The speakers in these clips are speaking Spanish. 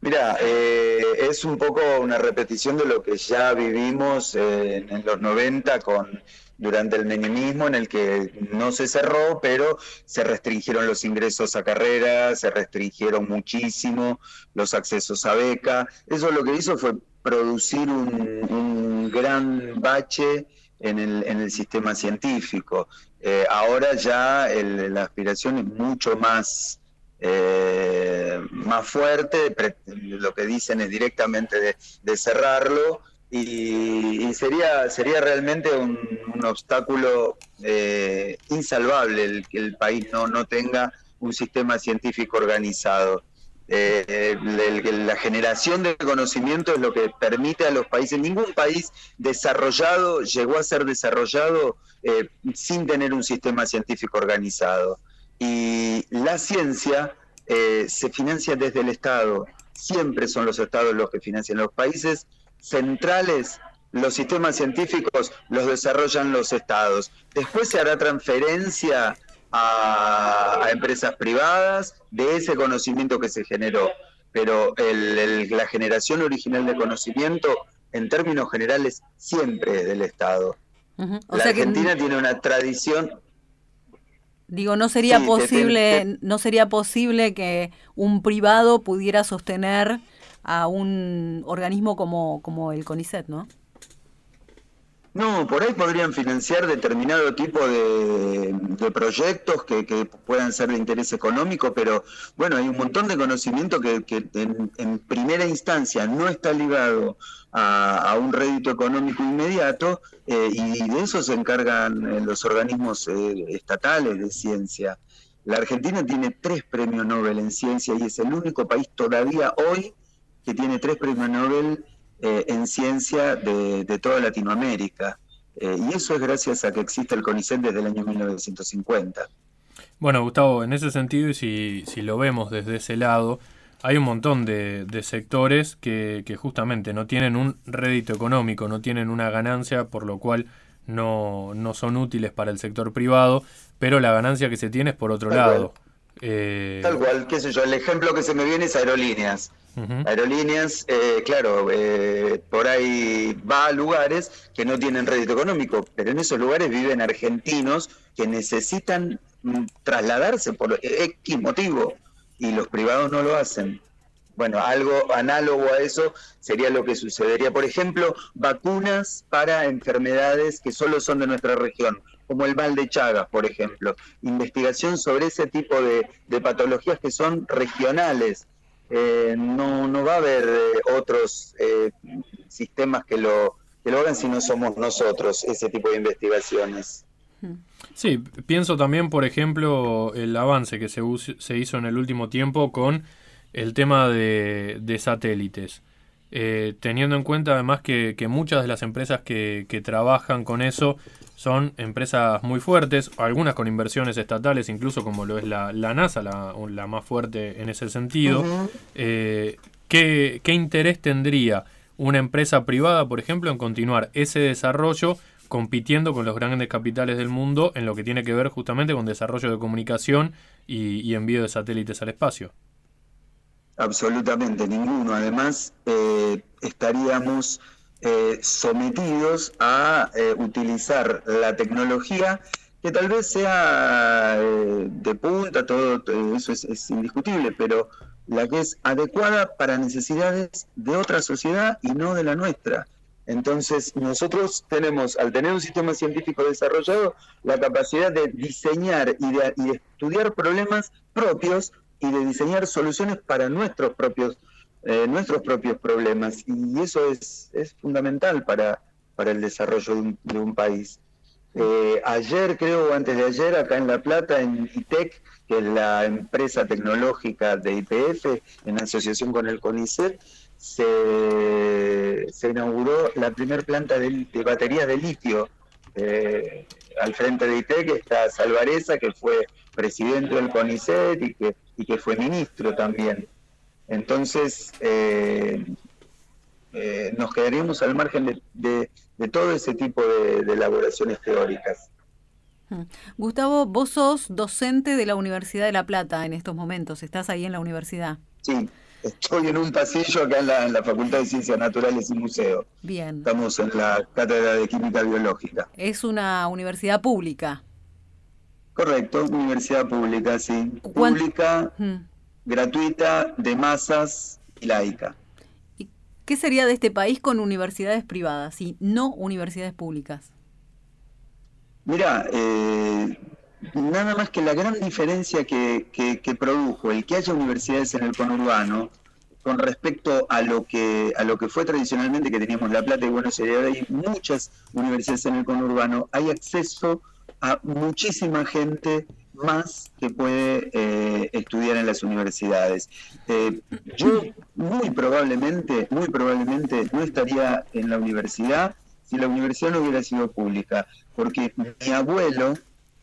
Mira, es un poco una repetición de lo que ya vivimos en los 90 durante el menemismo, en el que no se cerró, pero se restringieron los ingresos a carreras, se restringieron muchísimo los accesos a beca. Eso lo que hizo fue producir un gran bache en el sistema científico. Ahora ya la aspiración es mucho más fuerte, lo que dicen es directamente de cerrarlo, y sería realmente un obstáculo insalvable el que el país no tenga un sistema científico organizado. La generación de conocimiento es lo que permite a los países. Ningún país desarrollado llegó a ser desarrollado sin tener un sistema científico organizado. Y la ciencia se financia desde el Estado. Siempre son los Estados los que financian. Los países centrales, los sistemas científicos los desarrollan los Estados. Después se hará transferencia a empresas privadas de ese conocimiento que se generó. Pero la generación original de conocimiento, en términos generales, siempre es del Estado. Ujú. O La sea que, Argentina tiene una tradición. digo, no sería Sí, posible, no sería posible que un privado pudiera sostener a un organismo como el CONICET, ¿no? No, por ahí podrían financiar determinado tipo de proyectos que puedan ser de interés económico, pero bueno, hay un montón de conocimiento que en primera instancia no está ligado a un rédito económico inmediato, y de eso se encargan los organismos estatales de ciencia. La Argentina tiene 3 premios Nobel en ciencia y es el único país todavía hoy que tiene 3 premios Nobel en ciencia de toda Latinoamérica. Y eso es gracias a que existe el CONICET desde el año 1950. Bueno, Gustavo, en ese sentido, y si lo vemos desde ese lado, hay un montón de sectores que justamente no tienen un rédito económico, no tienen una ganancia, por lo cual no son útiles para el sector privado, pero la ganancia que se tiene es por otro Tal cual. lado. Tal cual, qué sé yo, el ejemplo que se me viene es aerolíneas. Ujú. Aerolíneas, claro, por ahí va a lugares que no tienen rédito económico, pero en esos lugares viven argentinos que necesitan trasladarse por X motivo y los privados no lo hacen. Bueno, algo análogo a eso sería lo que sucedería, por ejemplo, vacunas para enfermedades que solo son de nuestra región, como el mal de Chagas, por ejemplo. Investigación sobre ese tipo de patologías que son regionales. No va a haber otros sistemas que lo hagan si no somos nosotros, ese tipo de investigaciones. Sí, pienso también, por ejemplo, el avance que se hizo en el último tiempo con el tema de satélites. Teniendo en cuenta además que muchas de las empresas que trabajan con eso son empresas muy fuertes, algunas con inversiones estatales, incluso como lo es la NASA, la más fuerte en ese sentido. Uh-huh. ¿Qué interés tendría una empresa privada, por ejemplo, en continuar ese desarrollo compitiendo con los grandes capitales del mundo en lo que tiene que ver justamente con desarrollo de comunicación y envío de satélites al espacio? Absolutamente ninguno. Además, estaríamos sometidos a utilizar la tecnología que tal vez sea de punta, todo eso es indiscutible, pero la que es adecuada para necesidades de otra sociedad y no de la nuestra. Entonces, nosotros tenemos, al tener un sistema científico desarrollado, la capacidad de diseñar y de estudiar problemas propios y de diseñar soluciones para nuestros propios problemas. Y eso es fundamental para el desarrollo de un país. Ayer, creo, o antes de ayer, acá en La Plata, en ITEC, que es la empresa tecnológica de YPF, en asociación con el CONICET, se inauguró la primera planta de baterías de litio. Al frente de ITEC está Salvareza, que fue presidente del CONICET y que fue ministro también. Entonces, nos quedaríamos al margen de todo ese tipo de elaboraciones teóricas. Gustavo, vos sos docente de la Universidad de La Plata en estos momentos, estás ahí en la universidad. Sí, Estoy en un pasillo acá en la Facultad de Ciencias Naturales y Museos. Bien. Estamos en la Cátedra de Química Biológica. Es una universidad pública. Correcto, universidad pública, sí. Pública, gratuita, de masas y laica. ¿Y qué sería de este país con universidades privadas y no universidades públicas? Mirá, nada más que la gran diferencia que produjo el que haya universidades en el conurbano con respecto a lo que fue tradicionalmente, que teníamos La Plata y Buenos Aires. Ahora hay muchas universidades en el conurbano, hay acceso a muchísima gente más que puede estudiar en las universidades. Yo muy probablemente no estaría en la universidad si la universidad no hubiera sido pública, porque mi abuelo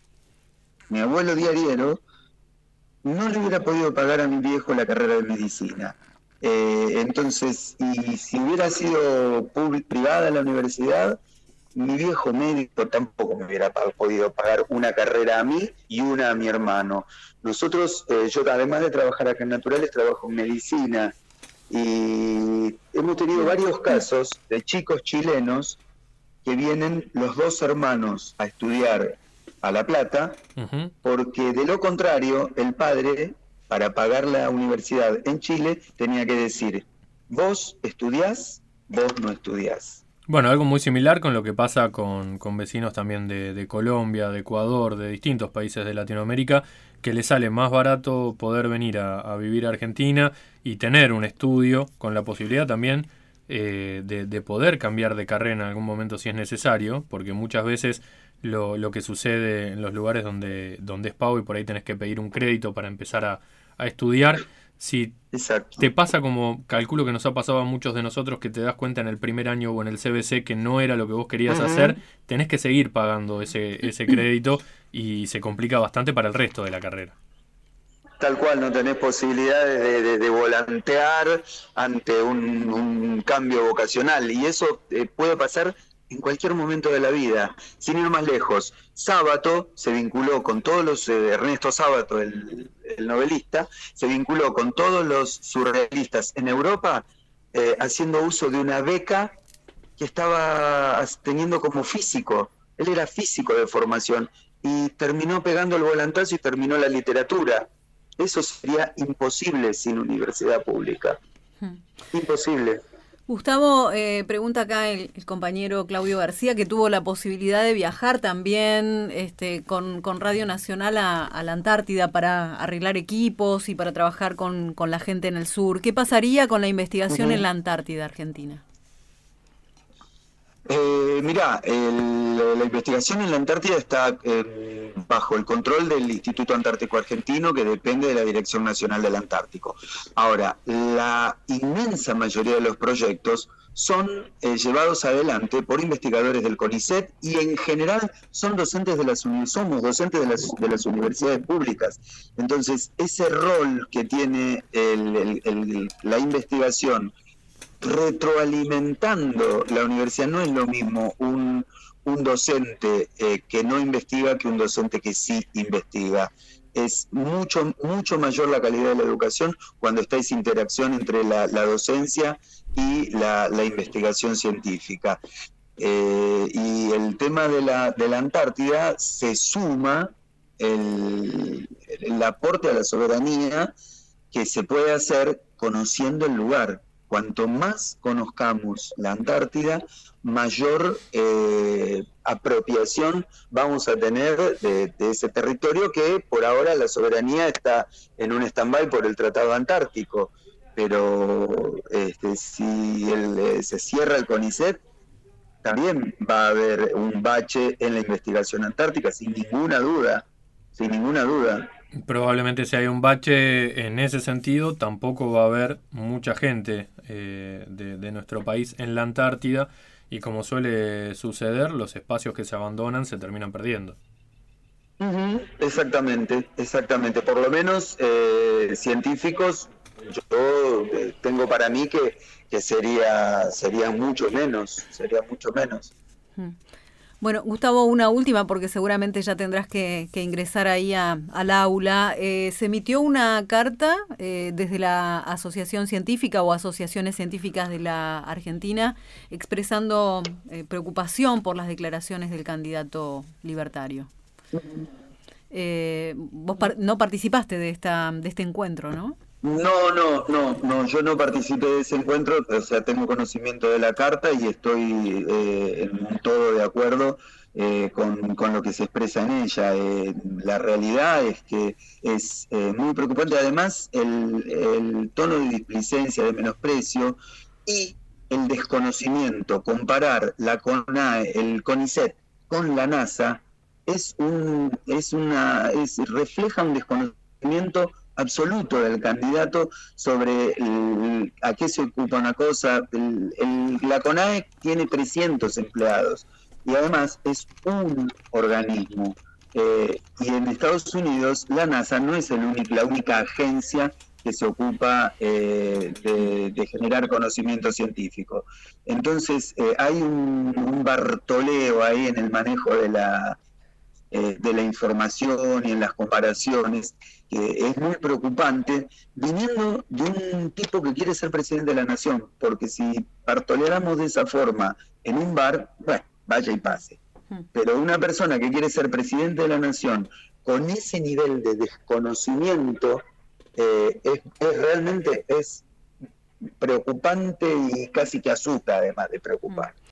diariero no le hubiera podido pagar a mi viejo la carrera de medicina. Entonces, y si hubiera sido privada la universidad, mi viejo médico tampoco me hubiera podido pagar una carrera a mí y una a mi hermano. Nosotros, yo además de trabajar acá en Naturales, trabajo en medicina, y hemos tenido varios casos de chicos chilenos que vienen los dos hermanos a estudiar a La Plata, porque de lo contrario, el padre, para pagar la universidad en Chile, tenía que decir: vos estudiás, vos no estudiás. Bueno, algo muy similar con lo que pasa con vecinos también de Colombia, de Ecuador, de distintos países de Latinoamérica, que les sale más barato poder venir a vivir a Argentina y tener un estudio con la posibilidad también de poder cambiar de carrera en algún momento si es necesario, porque muchas veces lo que sucede en los lugares donde es pago y por ahí tenés que pedir un crédito para empezar a estudiar. Si Exacto. te pasa, como calculo que nos ha pasado a muchos de nosotros, que te das cuenta en el primer año o en el CBC que no era lo que vos querías hacer, tenés que seguir pagando ese crédito y se complica bastante para el resto de la carrera. Tal cual, no tenés posibilidades de volantear ante un cambio vocacional, y eso puede pasar en cualquier momento de la vida. Sin ir más lejos, Sábato se vinculó con todos los, Ernesto Sábato, el novelista, se vinculó con todos los surrealistas en Europa, haciendo uso de una beca que estaba teniendo como físico. Él era físico de formación y terminó pegando el volantazo y terminó la literatura. Eso sería imposible sin universidad pública. Imposible. Gustavo, pregunta acá el compañero Claudio García, que tuvo la posibilidad de viajar también con Radio Nacional a la Antártida para arreglar equipos y para trabajar con la gente en el sur. ¿Qué pasaría con la investigación en la Antártida Argentina? Mirá, la investigación en la Antártida está bajo el control del Instituto Antártico Argentino, que depende de la Dirección Nacional del Antártico. Ahora, la inmensa mayoría de los proyectos son llevados adelante por investigadores del CONICET, y en general somos docentes de las universidades públicas. Entonces, ese rol que tiene la investigación retroalimentando la universidad, no es lo mismo un docente que no investiga que un docente que sí investiga. Es mucho mayor la calidad de la educación cuando está esa interacción entre la docencia y la investigación científica. Y el tema de la Antártida se suma el aporte a la soberanía que se puede hacer conociendo el lugar. Cuanto más conozcamos la Antártida, mayor apropiación vamos a tener de ese territorio, que por ahora la soberanía está en un stand-by por el Tratado Antártico. Pero si se cierra el CONICET, también va a haber un bache en la investigación antártica, sin ninguna duda. Probablemente si hay un bache en ese sentido, tampoco va a haber mucha gente de nuestro país en la Antártida, y como suele suceder, los espacios que se abandonan se terminan perdiendo. Exactamente. Por lo menos científicos, yo tengo para mí que sería mucho menos. Bueno, Gustavo, una última, porque seguramente ya tendrás que ingresar ahí al aula. Se emitió una carta desde la Asociación Científica o Asociaciones Científicas de la Argentina expresando preocupación por las declaraciones del candidato libertario. Vos no participaste de este encuentro, ¿no? No, yo no participé de ese encuentro, o sea, tengo conocimiento de la carta y estoy en todo de acuerdo con lo que se expresa en ella. La realidad es que es muy preocupante, además, el tono de displicencia, de menosprecio y el desconocimiento. Comparar la CONAE, el CONICET con la NASA refleja un desconocimiento absoluto del candidato sobre a qué se ocupa una cosa. La CONAE tiene 300 empleados y además es un organismo. Y en Estados Unidos la NASA no es la única agencia que se ocupa de generar conocimiento científico. Entonces hay un bartoleo ahí en el manejo de la información y en las comparaciones, que es muy preocupante, viniendo de un tipo que quiere ser presidente de la nación, porque si partoleramos de esa forma en un bar, bueno, vaya y pase. Pero una persona que quiere ser presidente de la nación con ese nivel de desconocimiento realmente es preocupante y casi que asusta, además de preocupar.